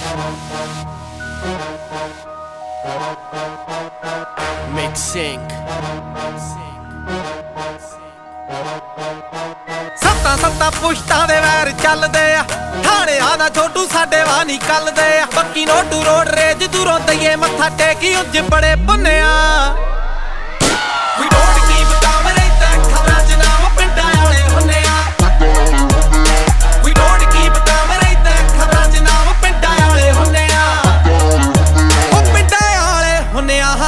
Mixing ਸੱਤਾਂ ਪੁਸ਼ਤਾਂ ਦੇ ਵੈਰ ਚੱਲਦੇ ਆ ਥਾਣਿਆਂ ਦਾ ਛੋਟੂ ਸਾਡੇ ਵਾਹ ਨਿਕਲਦੇ ਆ ਪੱਕੀ ਨੋਟੂ ਰੋਡ ਰੇਜ ਦੂਰੋਂ ਦਈਏ ਮੱਥਾ ਟੇਕੀ ਉਂਝ ਬੜੇ ਪੁੰਨਿਆ We don't keep ਕਮਰੇ ਤੇ ਖਬਰਾਂ ਚ ਨਾਮ ਪਿੰਡਾਂ ਵਾਲੇ ਹੁੰਨੇ ਆ We don't keep ਕਮਰੇ ਤੇ ਖਬਰਾਂ ਚ ਨਾਮ ਪਿੰਡਾਂ ਵਾਲੇ ਹੁੰਨੇ ਆ ਉਹ ਪਿੰਡਾਂ ਵਾਲੇ ਹੁੰਨੇ ਆ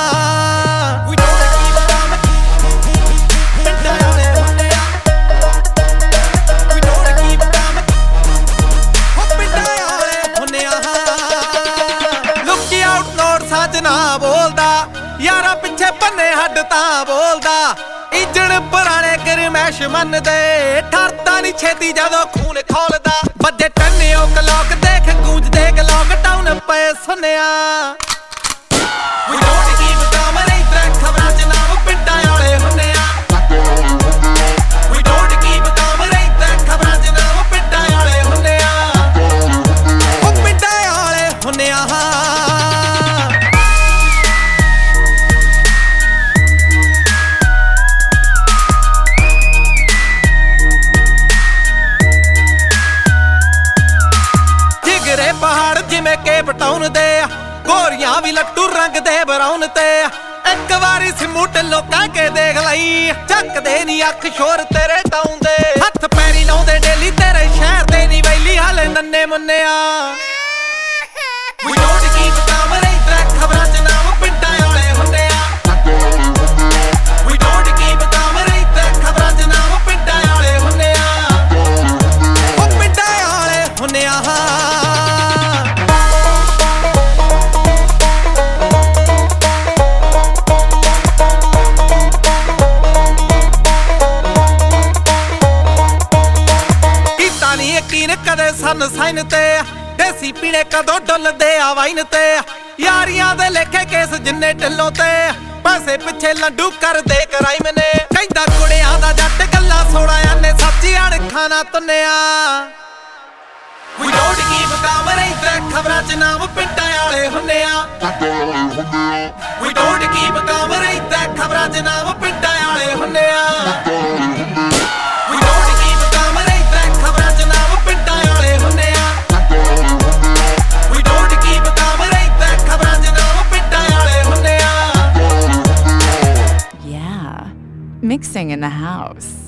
ਨਾ ਬੋਲਦਾ ਯਾਰਾ ਪਿੱਛੇ ਪੰਨੇ ਹੱਡ ਤਾਂ ਬੋਲਦਾ ਇੱਜਣ ਪੁਰਾਣੇ ਗਰਮੈਸ਼ ਮੰਨਦੇ ਠਰਦਾ ਨਹੀਂ ਛੇਤੀ ਜਦੋਂ ਖੂਨ ਖੋਲਦਾ ਵੱਜੇ ਟੰਨਿਓ ਕਲੋਕ ਦੇਖ ਗੂੰਜਦੇ ਗਲੋਕ ਟਾਊਨ ਪਏ ਸੁਨਿਆ We don't keep ਕਮਰੇ ਤੇ ਖਬਰਾਂ ਚ ਨਾਮ ਪਿੰਡਾਂ ਵਾਲੇ ਹੁੰਨੇ ਆ We don't keep ਕਮਰੇ ਤੇ ਖਬਰਾਂ ਚ ਨਾਮ ਪਿੰਡਾਂ ਵਾਲੇ ਹੁੰਨੇ ਆ ਉਹ ਪਿੰਡਾਂ ਵਾਲੇ ਹੁੰਨੇ ਆ ਪਹਾੜ ਜਿਵੇਂ ਕੇਪ ਟਾਊਨ ਦੇ ਆ ਗੋਰੀਆਂ ਵੀ ਲੱਟੂ ਰੰਗ ਦੇ ਬਰਾਉਨ ਤੇ ਇੱਕ ਵਾਰੀ ਸਿਮੂ ਢਿੱਲੋਂ ਕਹਿ ਕੇ ਦੇਖ ਲਈ ਚੱਕਦੇ ਨੀ ਅੱਖ ਸ਼ੋਰ ਤੇਰੇ ਟਾਊਨ ਦੇ ਹੱਥ ਪੈਰੀ ਲਾਉਂਦੇ ਡੇਲੀ ਤੇਰੇ ਸ਼ਹਿਰ ਦੇ ਨੀ ਵੈਲੀ ਹਾਲੇ ਨੰਨੇ ਮੁੰਨਿਆ We don't keep ਕਮਰੇ ਤੇ ਖਬਰਾਂ ਚ ਨਾਮ ਪਿੰਡਾਂ ਵਾਲੇ ਹੁੰਦੇ ਆ We don't keep ਕਮਰੇ ਤੇ ਖਬਰਾਂ ਚ ਨਾਮ ਪਿੰਡਾਂ ਵਾਲੇ ਹੁੰਦੇ ਆ ਉਹ ਪਿੰਡਾਂ ਵਾਲੇ ਹੁੰਦੇ ਆ ਯਕੀਨ ਕਦੇ ਸਨ ਸਾਈਨ ਤੇ ਦੇਸੀ ਪੀਣੇ ਕਦੋਂ ਡੁੱਲਦੇ ਆ ਵਾਈਨ ਤੇ ਯਾਰੀਆਂ ਦੇ ਲੇਖੇ ਕੇਸ ਜਿੰਨੇ ਢਿੱਲੋਂ ਤੇ ਪੈਸੇ ਪਿੱਛੇ ਲੰਡੂ ਕਰਦੇ ਕਰਾਈਮ ਨੇ ਕਹਿੰਦਾ ਕੁੜਿਆਂ ਦਾ ਜੱਟ ਗੱਲਾਂ ਸੋੜਾਂ ਨੇ ਸੱਚੀ ਅਣਖਾਂ ਨਾ ਤੁੰਨਿਆ We don't keep ਕਮਰੇ ਤੇ ਖਬਰਾਂ ਚ ਨਾਮ ਪਿੰਡਾਂ ਵਾਲੇ ਹੁੰਨੇ ਆ We don't keep ਕਮਰੇ ਤੇ ਖਬਰਾਂ ਚ ਨਾਮ ਪਿੰਡਾਂ ਵਾਲੇ ਹੁੰਨੇ ਆ Mixing in the house.